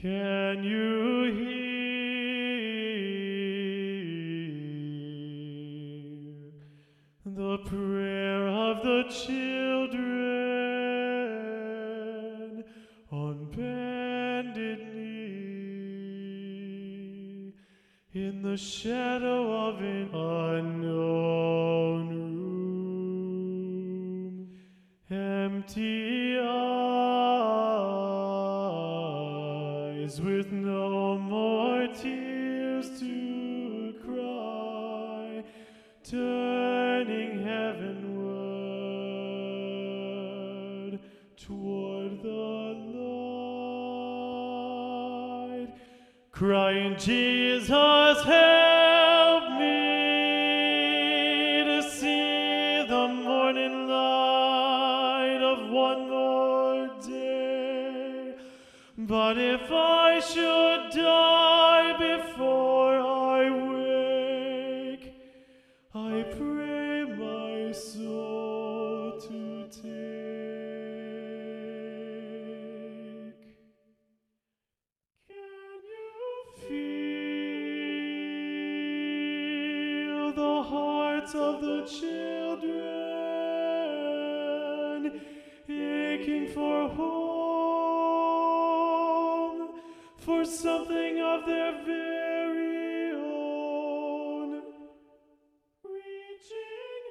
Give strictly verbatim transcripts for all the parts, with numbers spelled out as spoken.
Can you hear the prayer of the children on bended knee in the shadow of an unknown room? Empty eyes with no more tears to cry, turning heavenward toward the light, crying, Jesus, help me to see the morning light of one more day. But if I should die before I wake, I pray my soul to take. Can you feel the hearts of the children aching for home, for something of their very own? Reaching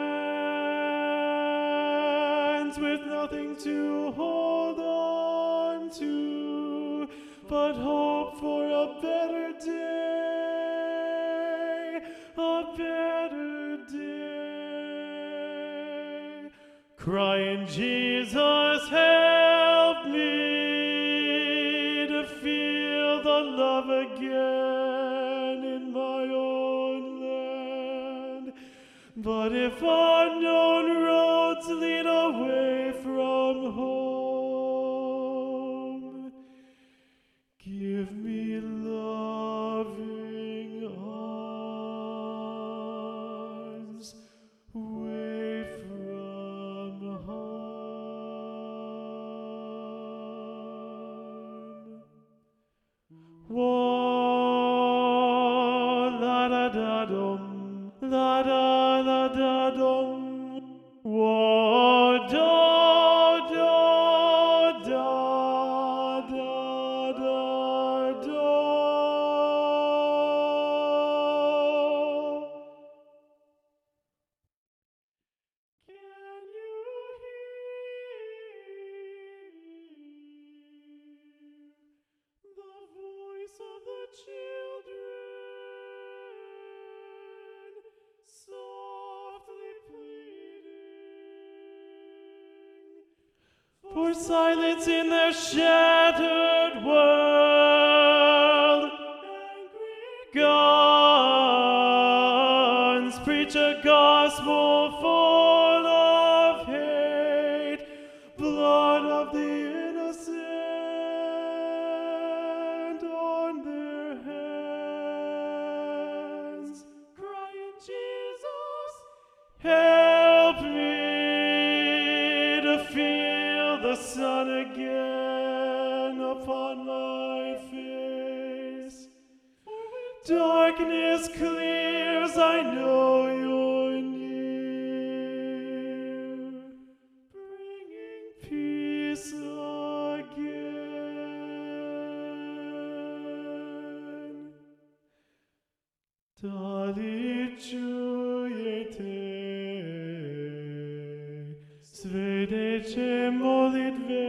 hands with nothing to hold on to, but hope for a better day, a better day. Crying, Jesus, help me to feel the love again in my own land. But if unknown roads lead away from home, give me loving arms away from home. Whoa, la da da dum, la da la da dum. Whoa, do do da da da do. Can you hear the voice of the children softly pleading for silence in their shattered world? Angry guns preach a gospel full of hate, blood of the innocent on their hands, crying, Jesus, help me to feel the sun again upon my face. For when darkness clears, I know you're near, bringing peace again. Dalit čujete, svedečem molitve